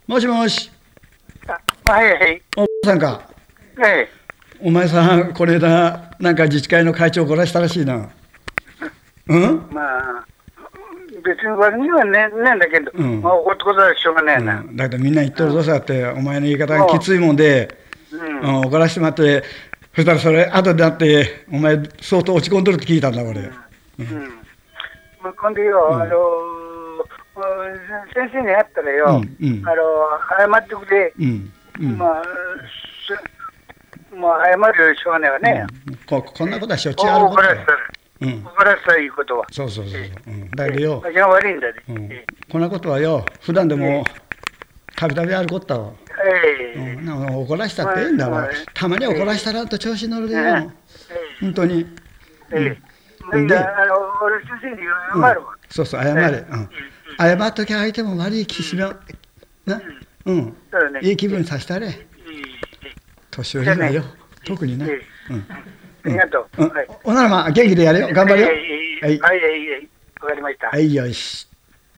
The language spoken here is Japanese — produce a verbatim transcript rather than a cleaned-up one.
もしもし。 あ、はいはい。 おさんか。 ええ。 お前さん、この間、なんか自治会の会長を怒らしたらしいな。うん。 まあ、別に悪にはね、ねえんだけど、 うん。 まあ、怒ってことはしょうがないな。 うん、だけどみんな言っとるぞさって、お前の言い方がもきついもんで、 う、ううんん。 怒らしてもらって、そしたらそれ、後でなって、お前、相当落ち込んどるって聞いたんだ、俺。 うん。まあ、今度よ、あの先生に会ったらうん、 よ、 うん、 あの、謝ってくれ。 うん、うん、 まあ、すもう謝るよりしょうがないわね。 うん、ここんなことはしょっちゅうあるおことだよ。 怒らせたら、 うん、 怒らせたらいいことは。 そうそうそうそう、 えうん、だえ、 けどよ、 私が悪いんだね。 うん、 えこんなことはよ、普段でもえたびたびあることだわ。 ええうん、なんか怒らしたっていいんだわ。たまには怒らしたらんと調子乗るでよ。本当に。 ええ、 うん、で、 で、あの、俺先生に謝うん、 るわ。 そうそう、謝れ。うん、謝っときゃ相手も悪い気しめ、な、うん、 そうだね。 いい気分にさせたれ。年寄りはよ、特にね。うん、 ありがとう。 うん、 はい。 おならまあ元気でやれよ、頑張れよ。 はい、はい、はい、はい、わかりました。 はい、よし。